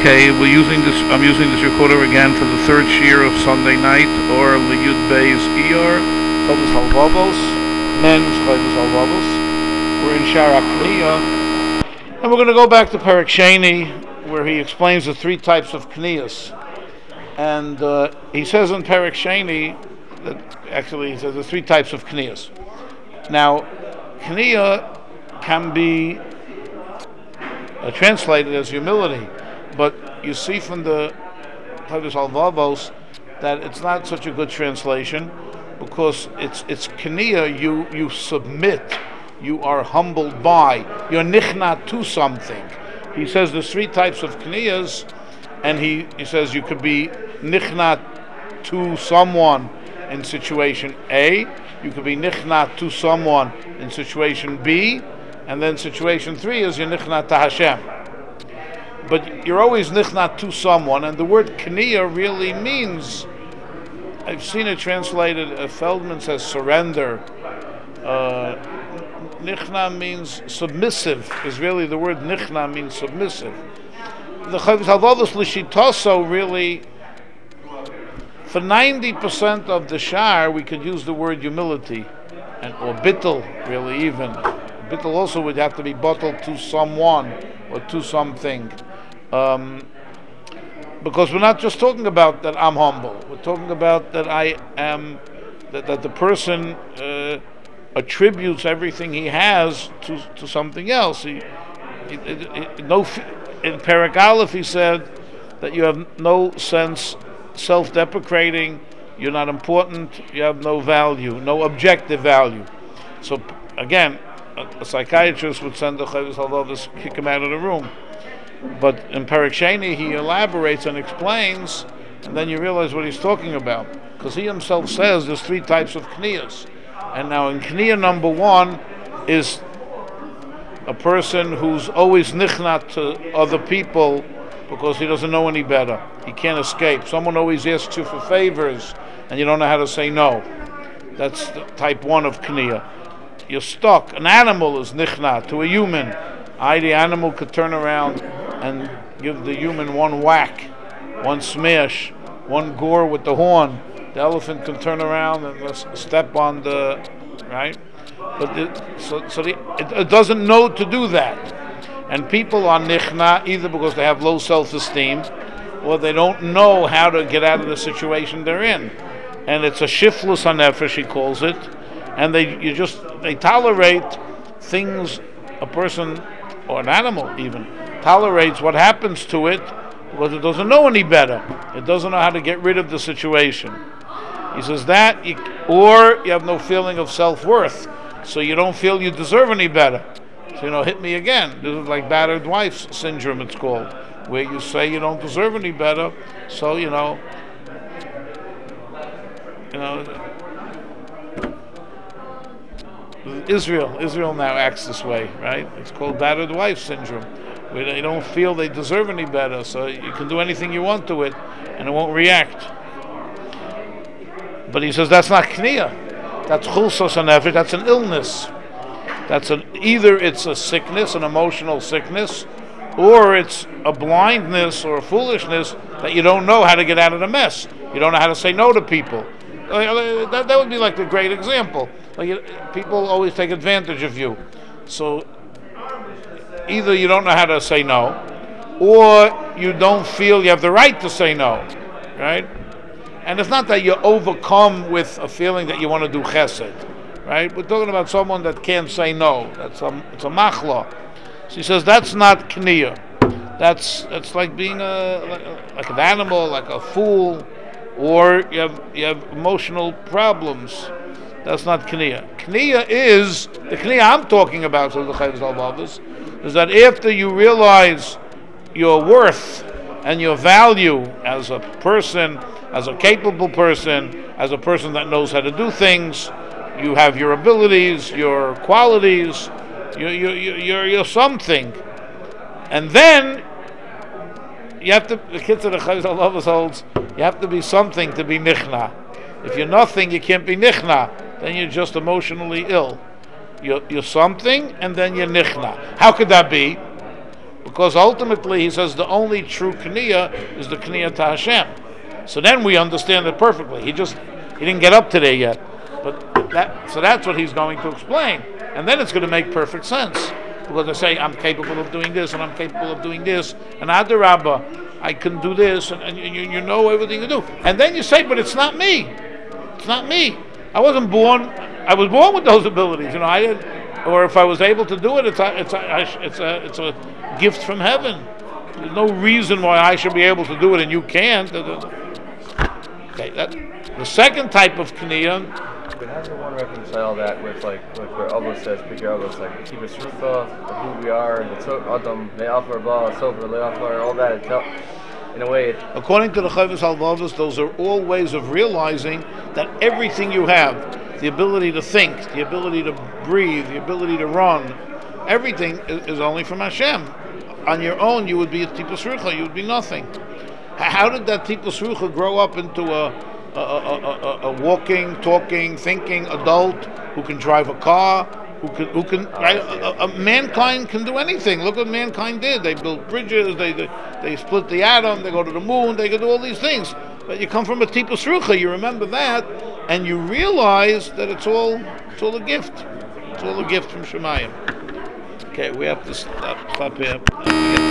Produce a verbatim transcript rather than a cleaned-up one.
Okay, we're using this. I'm using this recorder again for the third year of Sunday night, or Liyud Beis Iyar, Chodesh Halvavos, men's Chodesh Halvavos. We're in Shara Kniya, and we're going to go back to Perek Sheni, where he explains the three types of kniyas. And uh, he says in Perek Sheni that actually he says there's three types of kniyas. Now, kniya can be uh, translated as humility. But you see from the Chodesh Halvavos that it's not such a good translation, because it's it's kniya, you you submit, you are humbled by, you're nichna to something. He says there's three types of kniyas, and he, he says you could be nichna to someone in situation A, you could be nichna to someone in situation B, and then situation three is you're nichna to Hashem. But you're always nichnat to someone, and the word kniya really means, I've seen it translated, uh, Feldman says surrender. Uh, nichna means submissive, is really the word nichna means submissive. The Chodesh Halvavos L'shitaso really, for ninety percent of the shar, we could use the word humility, and or bittul, really even. Bittul also would have to be bottled to someone or to something. Um, because we're not just talking about that I'm humble. We're talking about that I am, that, that the person uh, attributes everything he has to, to something else. He, he, he, he, no, in Perek Aleph he said that you have no sense, self-deprecating, you're not important, you have no value, no objective value. So again, a, a psychiatrist would send the Chodesh Halvavos, kick him out of the room. But in Perek Sheni he elaborates and explains, and then you realize what he's talking about, because he himself says there's three types of kniyas. And now in kniya number one is a person who's always nichnat to other people because he doesn't know any better. He can't escape. Someone always asks you for favors and you don't know how to say no. That's the type one of kniya. You're stuck. An animal is nichnat to a human. I, the animal, could turn around and give the human one whack, one smash, one gore with the horn. The elephant can turn around and step on the, right? But it, so, so the, it, it doesn't know to do that. And people are nichna either because they have low self-esteem or they don't know how to get out of the situation they're in. And it's a shiflus hanefesh, he calls it. And they you just they tolerate things a person or an animal even tolerates what happens to it because it doesn't know any better. It doesn't know how to get rid of the situation. He says that, you, or you have no feeling of self-worth, so you don't feel you deserve any better. So, you know, hit me again. This is like battered wife syndrome, it's called, where you say you don't deserve any better, so, you know, you know, Israel, Israel now acts this way, right? It's called battered wife syndrome, where they don't feel they deserve any better, so you can do anything you want to it, and it won't react. But he says that's not kniya. That's chulsos hanefesh. That's an illness. That's an either it's a sickness, an emotional sickness, or it's a blindness or a foolishness that you don't know how to get out of the mess. You don't know how to say no to people. That, that would be like the great example. Like you, people always take advantage of you. So either you don't know how to say no, or you don't feel you have the right to say no, right? And it's not that you're overcome with a feeling that you want to do chesed, right? We're talking about someone that can't say no. That's a, it's a machla. So he says that's not kniya. That's that's like being a like, like an animal, like a fool, or you have you have emotional problems. That's not kniya. Kniya is the kniya I'm talking about. So the Chodesh Halvavos is that after you realize your worth and your value as a person, as a capable person, as a person that knows how to do things, you have your abilities, your qualities, you you you you're, you're something, and then you have to. The kids of the Chodesh Halvavos holds you have to be something to be nichna. If you're nothing, you can't be nichna. Then you're just emotionally ill. You're, you're something, and then you're nichna. How could that be? Because ultimately, he says the only true Kniya is the Kniya to Hashem. So then we understand it perfectly. He just he didn't get up to there yet, but that so that's what he's going to explain, and then it's going to make perfect sense. Because they say I'm capable of doing this and I'm capable of doing this, and Adarabba, I can do this, and, and you, you know everything to do. And then you say, but it's not me. It's not me. I wasn't born. I was born with those abilities. You know, I didn't. Or if I was able to do it, it's a, it's a, it's a, it's a gift from heaven. There's no reason why I should be able to do it and you can't. Okay, that, the second type of Kniya. But how does one reconcile that with like like where Allah says, Pikir Allah, like keep us who we are, and the Adam, Le'afar Ba, Sofer, Le'afar, all that. Tell, in a way, it, according to the Chovos HaLevavos, those are all ways of realizing that everything you have, the ability to think, the ability to breathe, the ability to run, everything is, is only from Hashem. On your own, you would be a Tipus Rucha, you would be nothing. How did that Tipus Rucha grow up into a, a, a, a, a walking, talking, thinking adult who can drive a car, who can, who can right? a, a, mankind can do anything. Look what mankind did. They built bridges, they, they, they split the atom, they go to the moon, they can do all these things. But you come from a Tipus Rucha, you remember that, and you realize that it's all it's all a gift. It's all a gift from Shemayim. Okay, we have to stop, stop here.